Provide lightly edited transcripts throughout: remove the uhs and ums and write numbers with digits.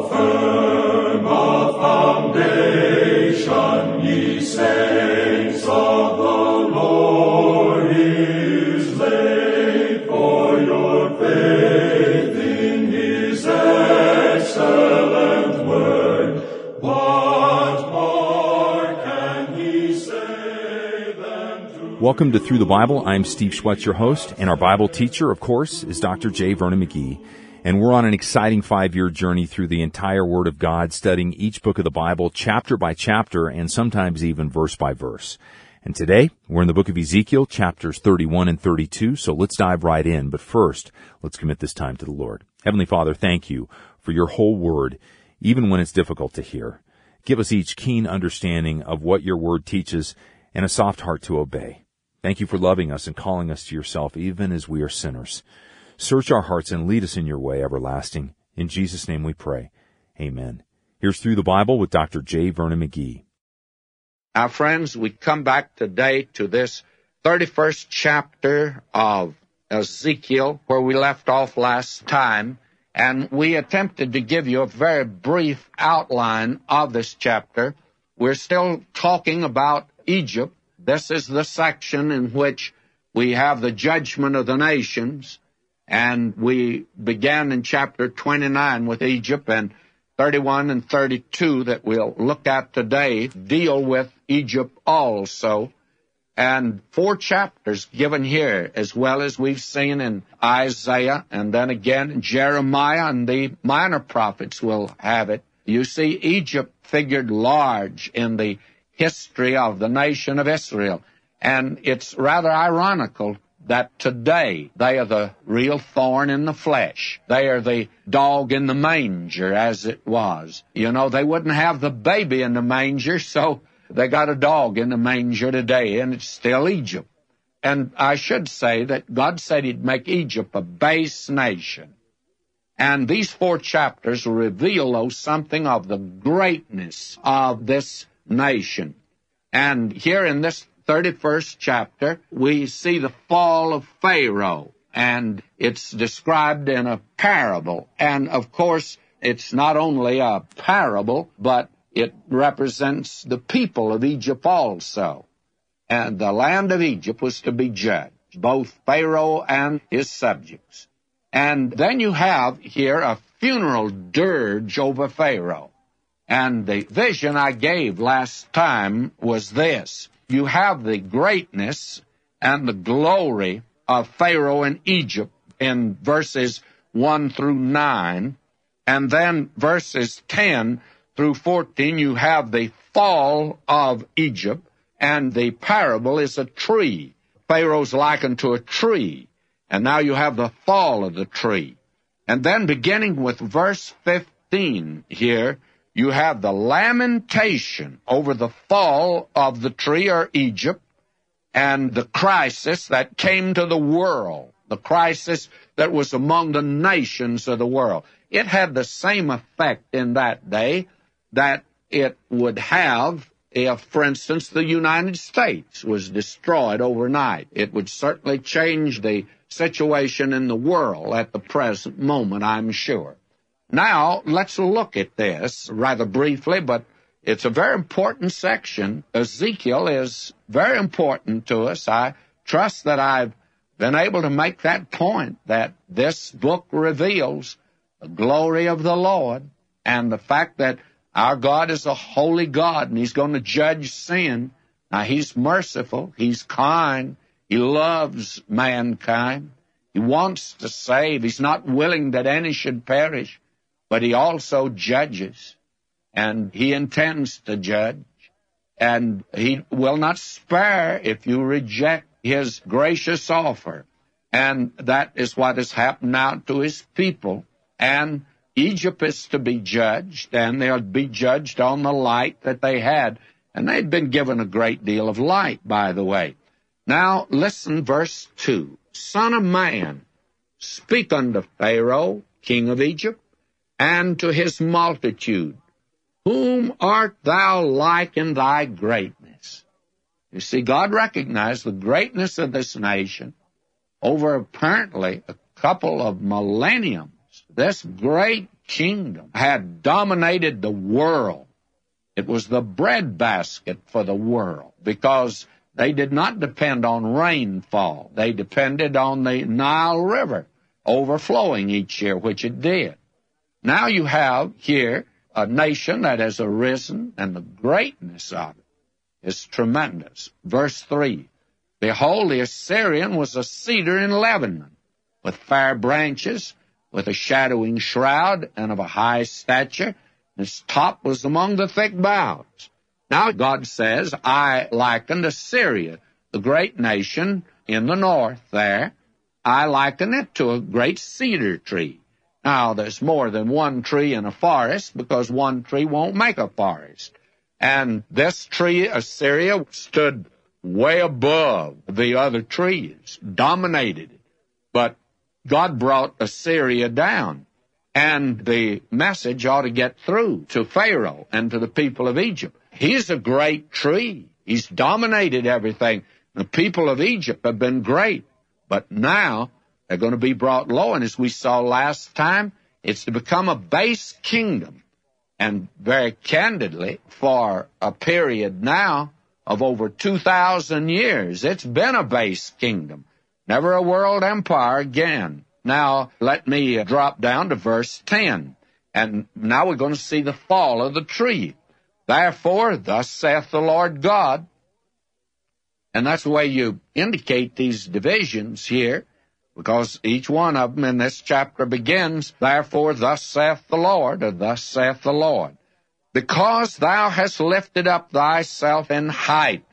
firm a foundation, ye saints of the Lord, is laid, for your faith in his excellent word. What more can he say than to... Welcome to Through the Bible. I'm Steve Schwetz, your host, and our Bible teacher, of course, is Dr. J. Vernon McGee. And we're on an exciting 5-year journey through the entire Word of God, studying each book of the Bible chapter by chapter and sometimes even verse by verse. And today, we're in the book of Ezekiel, chapters 31 and 32, so let's dive right in. But first, let's commit this time to the Lord. Heavenly Father, thank you for your whole Word, even when it's difficult to hear. Give us each keen understanding of what your Word teaches and a soft heart to obey. Thank you for loving us and calling us to yourself, even as we are sinners. Search our hearts and lead us in your way everlasting. In Jesus' name we pray. Amen. Here's Through the Bible with Dr. J. Vernon McGee. Our friends, we come back today to this 31st chapter of Ezekiel, where we left off last time, and we attempted to give you a very brief outline of this chapter. We're still talking about Egypt. This is the section in which we have the judgment of the nations. And we began in chapter 29 with Egypt, and 31 and 32 that we'll look at today deal with Egypt also. And 4 chapters given here, as well as we've seen in Isaiah, and then again in Jeremiah, and the minor prophets will have it. You see, Egypt figured large in the history of the nation of Israel. And it's rather ironical that today they are the real thorn in the flesh. They are the dog in the manger, as it was. You know, they wouldn't have the baby in the manger, so they got a dog in the manger today, and it's still Egypt. And I should say that God said he'd make Egypt a base nation. And these 4 chapters reveal, something of the greatness of this nation. And here in this 31st chapter, we see the fall of Pharaoh, and it's described in a parable. And, of course, it's not only a parable, but it represents the people of Egypt also. And the land of Egypt was to be judged, both Pharaoh and his subjects. And then you have here a funeral dirge over Pharaoh. And the vision I gave last time was this. You have the greatness and the glory of Pharaoh in Egypt in verses 1 through 9. And then verses 10 through 14, you have the fall of Egypt. And the parable is a tree. Pharaoh's likened to a tree. And now you have the fall of the tree. And then beginning with verse 15 here, you have the lamentation over the fall of the tree, or Egypt, and the crisis that came to the world, the crisis that was among the nations of the world. It had the same effect in that day that it would have if, for instance, the United States was destroyed overnight. It would certainly change the situation in the world at the present moment, I'm sure. Now, let's look at this rather briefly, but it's a very important section. Ezekiel is very important to us. I trust that I've been able to make that point, that this book reveals the glory of the Lord and the fact that our God is a holy God, and he's going to judge sin. Now, he's merciful, he's kind, he loves mankind, he wants to save, he's not willing that any should perish. But he also judges, and he intends to judge, and he will not spare if you reject his gracious offer. And that is what has happened now to his people. And Egypt is to be judged, and they'll be judged on the light that they had. And they'd been given a great deal of light, by the way. Now, listen, verse 2. Son of man, speak unto Pharaoh, king of Egypt, and to his multitude, whom art thou like in thy greatness? You see, God recognized the greatness of this nation over apparently a couple of millenniums. This great kingdom, had dominated the world. It was the breadbasket for the world because they did not depend on rainfall. They depended on the Nile River overflowing each year, which it did. Now you have here a nation that has arisen, and the greatness of it is tremendous. Verse 3, behold, the Assyrian was a cedar in Lebanon, with fair branches, with a shadowing shroud, and of a high stature. His top was among the thick boughs. Now God says, I likened Assyria, the great nation in the north there, I liken it to a great cedar tree. Now, there's more than one tree in a forest because one tree won't make a forest. And this tree, Assyria, stood way above the other trees, dominated it. But God brought Assyria down. And the message ought to get through to Pharaoh and to the people of Egypt. He's a great tree. He's dominated everything. The people of Egypt have been great. But now they're going to be brought low. And as we saw last time, it's to become a base kingdom. And very candidly, for a period now of over 2,000 years, it's been a base kingdom. Never a world empire again. Now, let me drop down to verse 10. And now we're going to see the fall of the tree. Therefore, thus saith the Lord God. And that's the way you indicate these divisions here, because each one of them in this chapter begins, therefore, thus saith the Lord, or thus saith the Lord. Because thou hast lifted up thyself in height,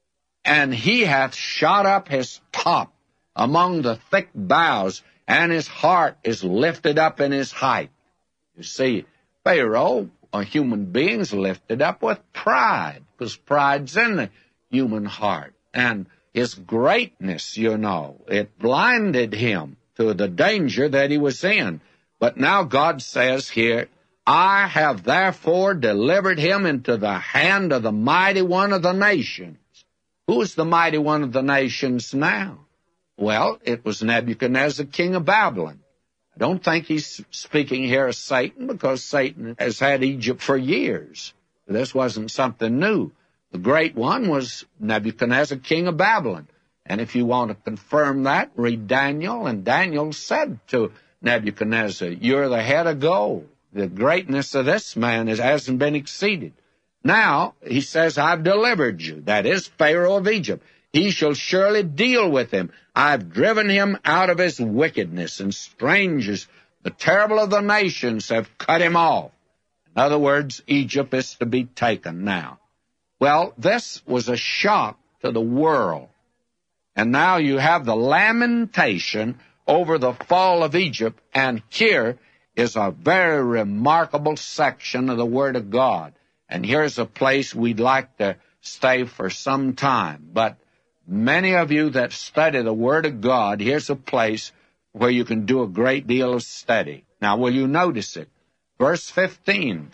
and he hath shot up his top among the thick boughs, and his heart is lifted up in his height. You see, Pharaoh, or human beings, lifted up with pride, because pride's in the human heart. And his greatness, you know, it blinded him to the danger that he was in. But now God says here, I have therefore delivered him into the hand of the mighty one of the nations. Who is the mighty one of the nations now? Well, it was Nebuchadnezzar, king of Babylon. I don't think he's speaking here of Satan, because Satan has had Egypt for years. This wasn't something new. The great one was Nebuchadnezzar, king of Babylon. And if you want to confirm that, read Daniel. And Daniel said to Nebuchadnezzar, you're the head of gold. The greatness of this man hasn't been exceeded. Now, he says, I've delivered you. That is Pharaoh of Egypt. He shall surely deal with him. I've driven him out of his wickedness, and strangers, the terrible of the nations, have cut him off. In other words, Egypt is to be taken now. Well, this was a shock to the world. And now you have the lamentation over the fall of Egypt, and here is a very remarkable section of the Word of God. And here's a place we'd like to stay for some time. But many of you that study the Word of God, here's a place where you can do a great deal of study. Now, will you notice it? Verse 15,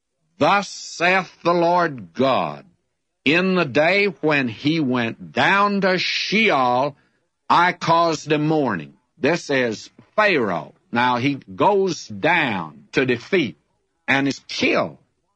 thus saith the Lord God, in the day when he went down to Sheol, I caused a mourning. This is Pharaoh. Now, he goes down to defeat and is killed.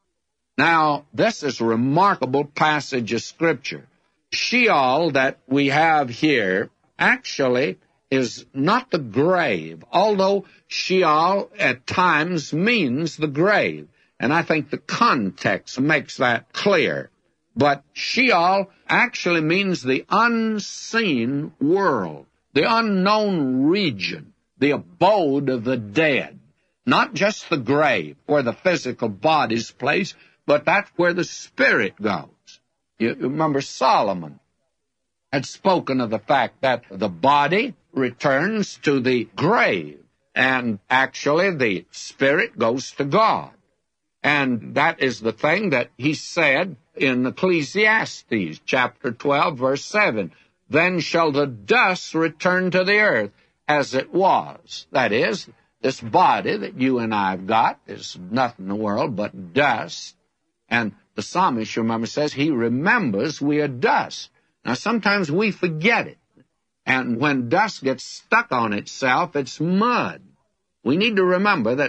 Now, this is a remarkable passage of Scripture. Sheol that we have here actually is not the grave, although Sheol at times means the grave. And I think the context makes that clear. But Sheol actually means the unseen world, the unknown region, the abode of the dead. Not just the grave, where the physical body's placed, but that's where the spirit goes. You remember Solomon had spoken of the fact that the body returns to the grave, and actually the spirit goes to God. And that is the thing that he said in Ecclesiastes, chapter 12, verse 7. Then shall the dust return to the earth as it was. That is, this body that you and I have got is nothing in the world but dust. And the psalmist, you remember, says he remembers we are dust. Now, sometimes we forget it. And when dust gets stuck on itself, it's mud. We need to remember that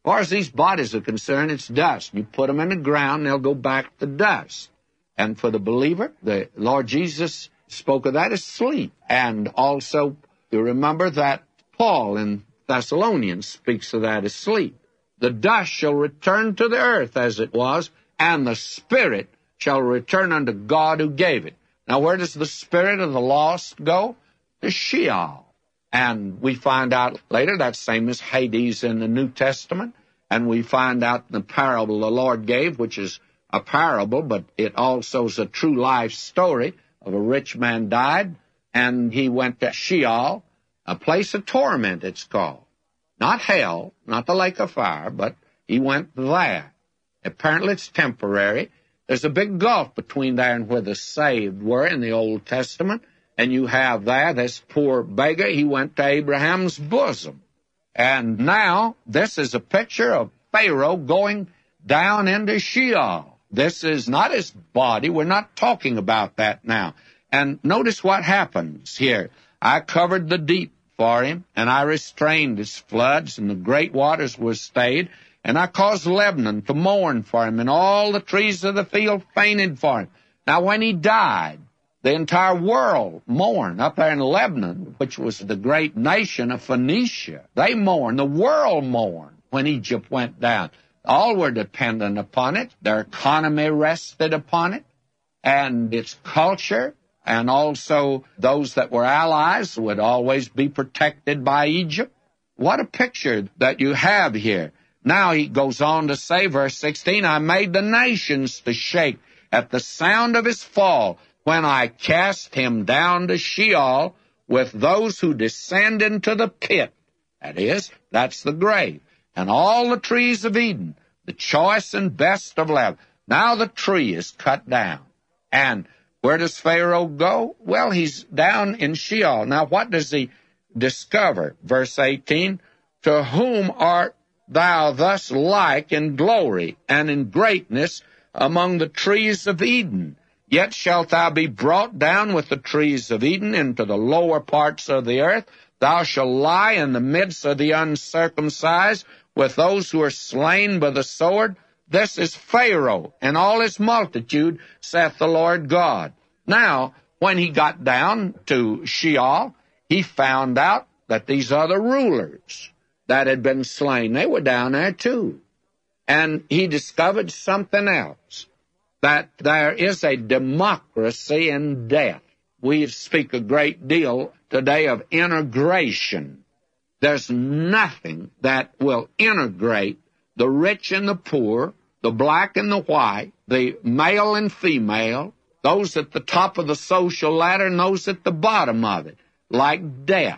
far as these bodies are concerned, it's dust. You put them in the ground, they'll go back to dust. And for the believer, the Lord Jesus spoke of that as sleep. And also, you remember that Paul in Thessalonians speaks of that as sleep. The dust shall return to the earth as it was, and the spirit shall return unto God who gave it. Now, where does the spirit of the lost go? To Sheol. And we find out later that's same as Hades in the New Testament. And we find out the parable the Lord gave, which is a parable, but it also is a true life story of a rich man died, and he went to Sheol, a place of torment, it's called. Not hell, not the lake of fire, but he went there. Apparently it's temporary. There's a big gulf between there and where the saved were in the Old Testament, and you have there this poor beggar, he went to Abraham's bosom. And now this is a picture of Pharaoh going down into Sheol. This is not his body. We're not talking about that now. And notice what happens here. I covered the deep for him, and I restrained its floods, and the great waters were stayed, and I caused Lebanon to mourn for him, and all the trees of the field fainted for him. Now, when he died, the entire world mourned. Up there in Lebanon, which was the great nation of Phoenicia, they mourned. The world mourned when Egypt went down. All were dependent upon it. Their economy rested upon it, and its culture, and also those that were allies would always be protected by Egypt. What a picture that you have here. Now he goes on to say, verse 16, I made the nations to shake at the sound of his fall when I cast him down to Sheol with those who descend into the pit. That is, that's the grave. And all the trees of Eden, the choice and best of Lebanon. Now the tree is cut down. And where does Pharaoh go? Well, he's down in Sheol. Now, what does he discover? Verse 18, to whom art thou thus like in glory and in greatness among the trees of Eden? Yet shalt thou be brought down with the trees of Eden into the lower parts of the earth. Thou shalt lie in the midst of the uncircumcised with those who are slain by the sword. This is Pharaoh and all his multitude, saith the Lord God. Now, when he got down to Sheol, he found out that these other rulers that had been slain, they were down there too. And he discovered something else, that there is a democracy in death. We speak a great deal today of integration. There's nothing that will integrate the rich and the poor, the black and the white, the male and female, those at the top of the social ladder and those at the bottom of it, like death.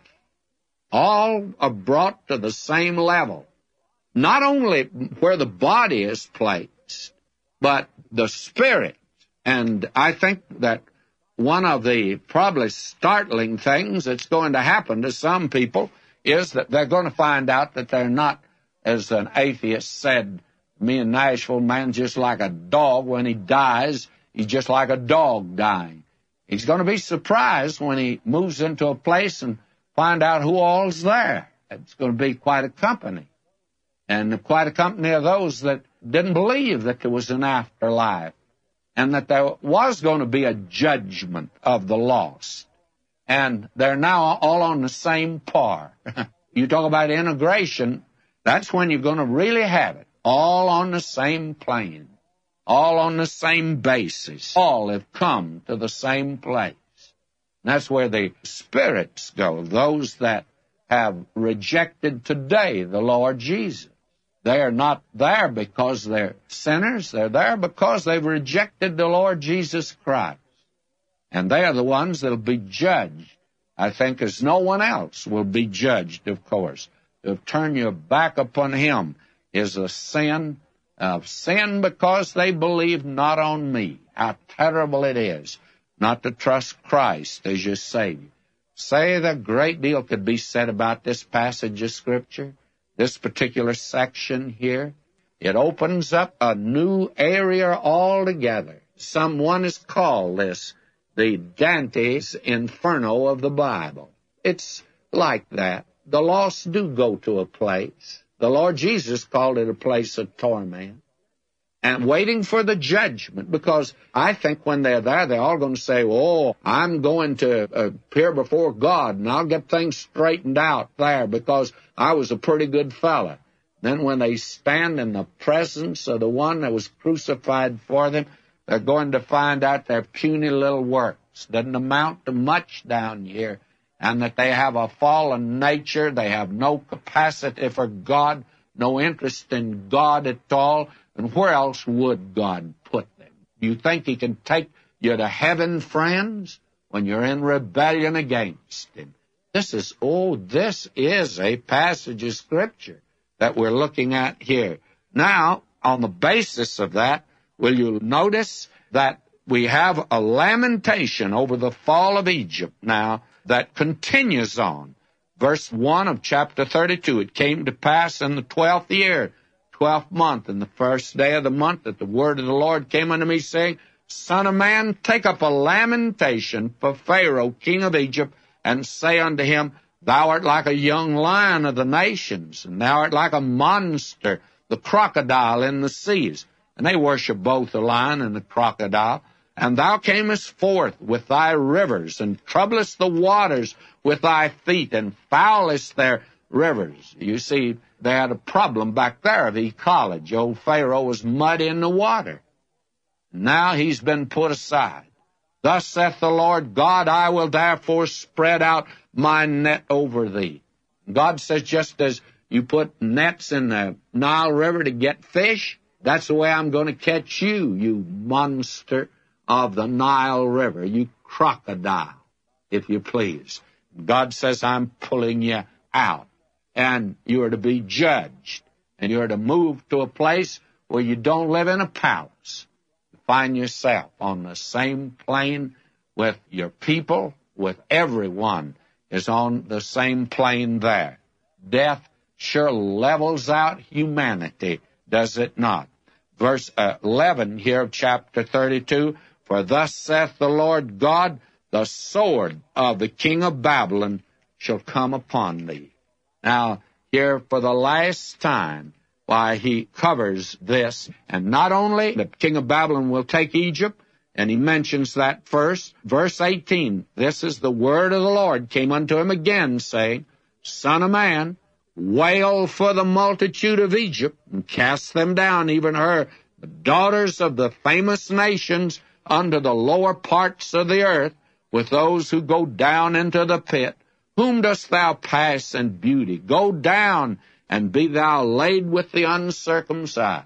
All are brought to the same level. Not only where the body is placed, but the spirit. And I think that one of the probably startling things that's going to happen to some people is that they're going to find out that they're not, as an atheist said, me in Nashville, man's just like a dog. When he dies, he's just like a dog dying. He's going to be surprised when he moves into a place and find out who all's there. It's going to be quite a company. And quite a company of those that didn't believe that there was an afterlife and that there was going to be a judgment of the lost. And they're now all on the same par. You talk about integration, that's when you're going to really have it. All on the same plane. All on the same basis. All have come to the same place. And that's where the spirits go, those that have rejected today the Lord Jesus. They are not there because they're sinners. They're there because they've rejected the Lord Jesus Christ. And they are the ones that will be judged, I think, as no one else will be judged, of course. To turn your back upon him is a sin of sin because they believe not on me. How terrible it is not to trust Christ as your Savior. Say that a great deal could be said about this passage of Scripture, this particular section here. It opens up a new area altogether. Someone has called this the Dante's Inferno of the Bible. It's like that. The lost do go to a place. The Lord Jesus called it a place of torment. And waiting for the judgment, because I think when they're there, they're all going to say, oh, I'm going to appear before God, and I'll get things straightened out there because I was a pretty good fella. Then when they stand in the presence of the one that was crucified for them, they're going to find out their puny little works doesn't amount to much down here, and that they have a fallen nature, they have no capacity for God, no interest in God at all. And where else would God put them? You think He can take you to heaven, friends, when you're in rebellion against Him? This is a passage of Scripture that we're looking at here. Now, on the basis of that, will you notice that we have a lamentation over the fall of Egypt now that continues on. Verse 1 of chapter 32, it came to pass in the 12th year, 12th month, and the first day of the month, that the word of the Lord came unto me, saying, Son of man, take up a lamentation for Pharaoh, king of Egypt, and say unto him, Thou art like a young lion of the nations, and thou art like a monster, the crocodile in the seas. And they worship both the lion and the crocodile. And thou camest forth with thy rivers, and troublest the waters with thy feet, and foulest their rivers. You see, they had a problem back there of ecology. Old Pharaoh was mud in the water. Now he's been put aside. Thus saith the Lord God, I will therefore spread out my net over thee. God says, just as you put nets in the Nile River to get fish, that's the way I'm going to catch you, you monster of the Nile River, you crocodile, if you please. God says, I'm pulling you out, and you are to be judged, and you are to move to a place where you don't live in a palace. You find yourself on the same plane with your people, with everyone is on the same plane there. Death sure levels out humanity, does it not? Verse 11 here of chapter 32, For thus saith the Lord God, the sword of the king of Babylon shall come upon thee. Now, here for the last time, why he covers this, and not only the king of Babylon will take Egypt, and he mentions that first. Verse 18, This is the word of the Lord came unto him again, saying, Son of man, wail for the multitude of Egypt, and cast them down, even her, the daughters of the famous nations, unto the lower parts of the earth, with those who go down into the pit. Whom dost thou pass in beauty? Go down, and be thou laid with the uncircumcised.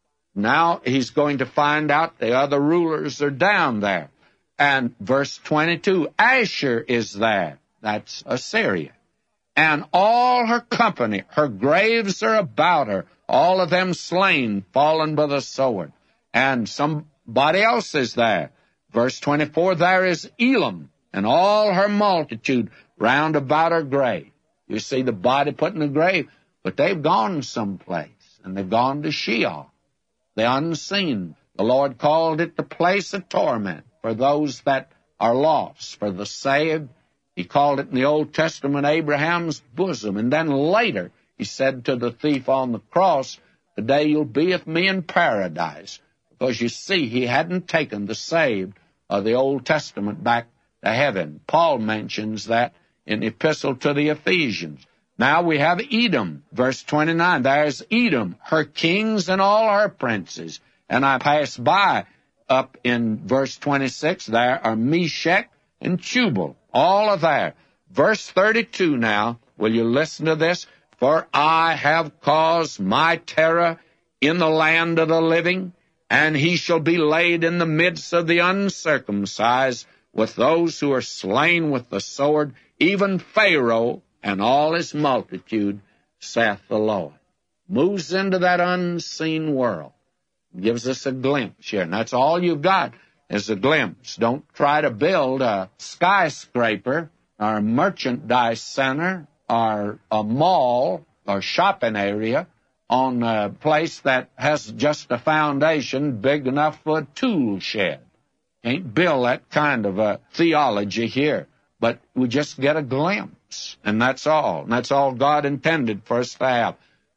Now he's going to find out the other rulers are down there. And verse 22, Asher is there. That's Assyria. And all her company, her graves are about her, all of them slain, fallen by the sword. And somebody else is there. Verse 24, there is Elam, and all her multitude round about her grave. You see the body put in the grave, but they've gone someplace, and they've gone to Sheol, the unseen. The Lord called it the place of torment for those that are lost. For the saved, He called it in the Old Testament Abraham's bosom. And then later, He said to the thief on the cross, Today you'll be with me in paradise. Because you see, He hadn't taken the saved of the Old Testament back to heaven. Paul mentions that in the Epistle to the Ephesians. Now we have Edom, verse 29. There's Edom, her kings and all her princes. And I pass by up in verse 26. There are Meshech and Tubal. All are there. Verse 32 now. Will you listen to this? For I have caused my terror in the land of the living, and he shall be laid in the midst of the uncircumcised, with those who are slain with the sword, even Pharaoh and all his multitude, saith the Lord. Moves into that unseen world. Gives us a glimpse here. And that's all you've got is a glimpse. Don't try to build a skyscraper or a merchandise center or a mall or shopping area on a place that has just a foundation big enough for a tool shed. Can't build that kind of a theology here. But we just get a glimpse, and that's all. And that's all God intended for us to have.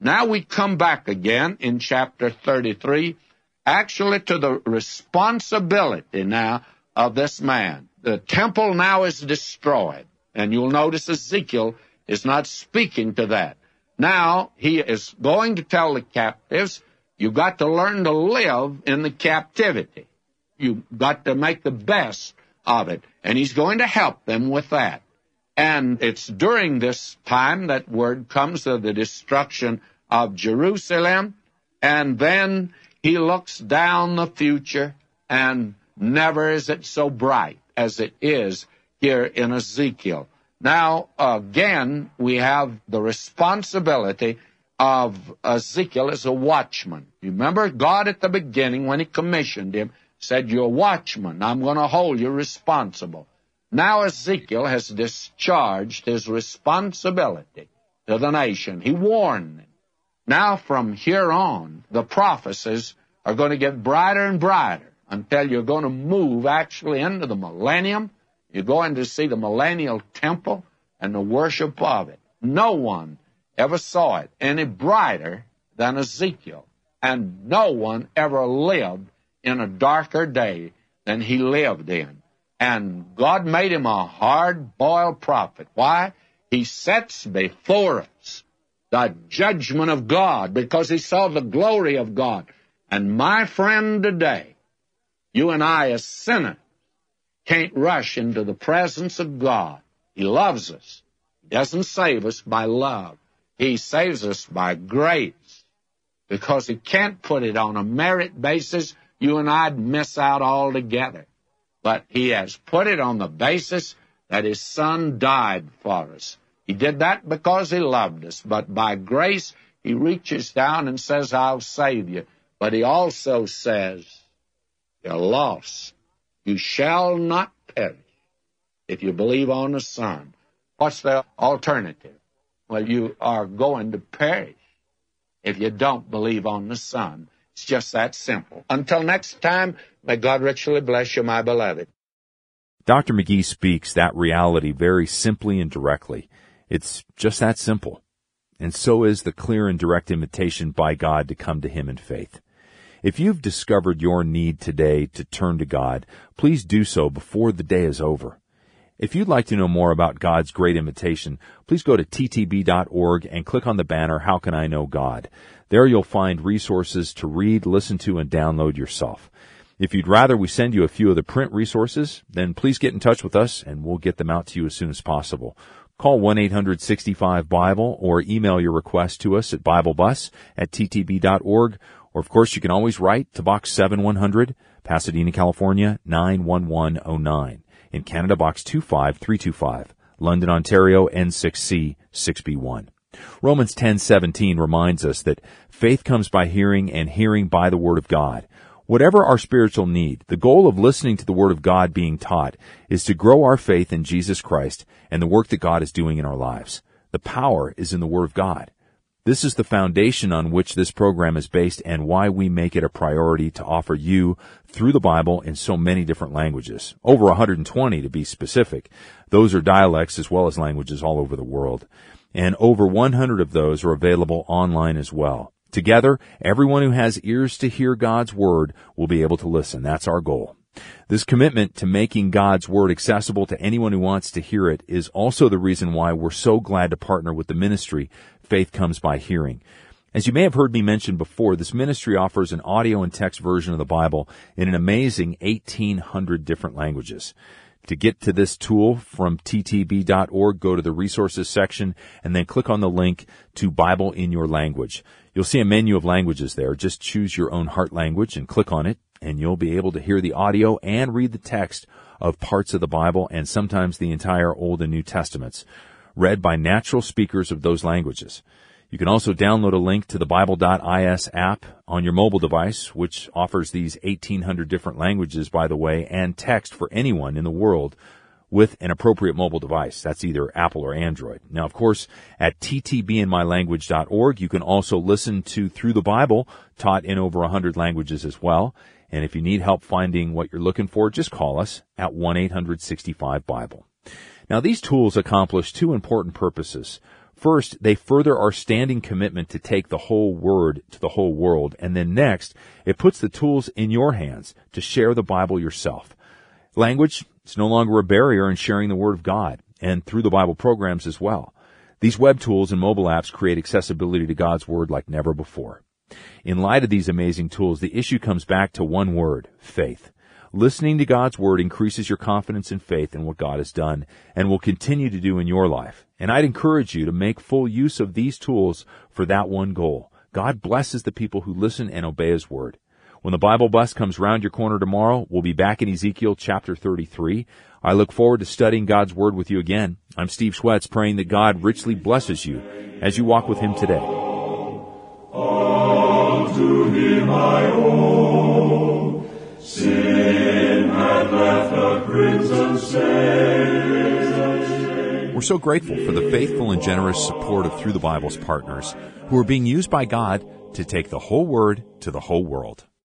Now we come back again in chapter 33, actually to the responsibility now of this man. The temple now is destroyed, and you'll notice Ezekiel is not speaking to that. Now he is going to tell the captives, you've got to learn to live in the captivity. You've got to make the best of it, and he's going to help them with that. And it's during this time that word comes of the destruction of Jerusalem, and then he looks down the future, and never is it so bright as it is here in Ezekiel. Now, again, we have the responsibility of Ezekiel as a watchman. You remember God at the beginning, when he commissioned him, said, you're a watchman. I'm going to hold you responsible. Now Ezekiel has discharged his responsibility to the nation. He warned them. Now from here on, the prophecies are going to get brighter and brighter until you're going to move actually into the millennium. You're going to see the millennial temple and the worship of it. No one ever saw it any brighter than Ezekiel, and no one ever lived in a darker day than he lived in. And God made him a hard-boiled prophet. Why? He sets before us the judgment of God because he saw the glory of God. And my friend today, you and I as sinners can't rush into the presence of God. He loves us. He doesn't save us by love. He saves us by grace because he can't put it on a merit basis. You and I'd miss out altogether. But he has put it on the basis that his Son died for us. He did that because he loved us. But by grace, he reaches down and says, I'll save you. But he also says, you're lost. You shall not perish if you believe on the Son. What's the alternative? Well, you are going to perish if you don't believe on the Son. It's just that simple. Until next time, may God richly bless you, my beloved. Dr. McGee speaks that reality very simply and directly. It's just that simple. And so is the clear and direct invitation by God to come to him in faith. If you've discovered your need today to turn to God, please do so before the day is over. If you'd like to know more about God's great invitation, please go to ttb.org and click on the banner, How Can I Know God? There you'll find resources to read, listen to, and download yourself. If you'd rather we send you a few of the print resources, then please get in touch with us and we'll get them out to you as soon as possible. Call 1-800-65-BIBLE or email your request to us at BibleBus@ttb.org. Or, of course, you can always write to Box 7100, Pasadena, California, 91109. In Canada, Box 25325, London, Ontario, N6C 6B1. Romans 10:17 reminds us that faith comes by hearing and hearing by the Word of God. Whatever our spiritual need, the goal of listening to the Word of God being taught is to grow our faith in Jesus Christ and the work that God is doing in our lives. The power is in the Word of God. This is the foundation on which this program is based and why we make it a priority to offer you through the Bible in so many different languages. Over 120 to be specific. Those are dialects as well as languages all over the world. And over 100 of those are available online as well. Together, everyone who has ears to hear God's Word will be able to listen. That's our goal. This commitment to making God's Word accessible to anyone who wants to hear it is also the reason why we're so glad to partner with the ministry Faith Comes by Hearing. As you may have heard me mention before, this ministry offers an audio and text version of the Bible in an amazing 1,800 different languages. To get to this tool from ttb.org, go to the resources section and then click on the link to Bible in your language. You'll see a menu of languages there. Just choose your own heart language and click on it, and you'll be able to hear the audio and read the text of parts of the Bible and sometimes the entire Old and New Testaments, read by natural speakers of those languages. You can also download a link to the Bible.is app on your mobile device, which offers these 1,800 different languages, by the way, and text for anyone in the world with an appropriate mobile device. That's either Apple or Android. Now, of course, at ttbinmylanguage.org, you can also listen to Through the Bible, taught in over 100 languages as well. And if you need help finding what you're looking for, just call us at 1-800-65-BIBLE. Now, these tools accomplish two important purposes. First, they further our standing commitment to take the whole word to the whole world. And then next, it puts the tools in your hands to share the Bible yourself. Language is no longer a barrier in sharing the Word of God, and through the Bible programs as well. These web tools and mobile apps create accessibility to God's Word like never before. In light of these amazing tools, the issue comes back to one word: faith. Listening to God's Word increases your confidence and faith in what God has done and will continue to do in your life. And I'd encourage you to make full use of these tools for that one goal. God blesses the people who listen and obey His Word. When the Bible bus comes round your corner tomorrow, we'll be back in Ezekiel chapter 33. I look forward to studying God's Word with you again. I'm Steve Schwetz, praying that God richly blesses you as you walk with Him today. All to Him I owe. Sin had left a crimson stain. We're so grateful for the faithful and generous support of Through the Bible's partners who are being used by God to take the whole Word to the whole world.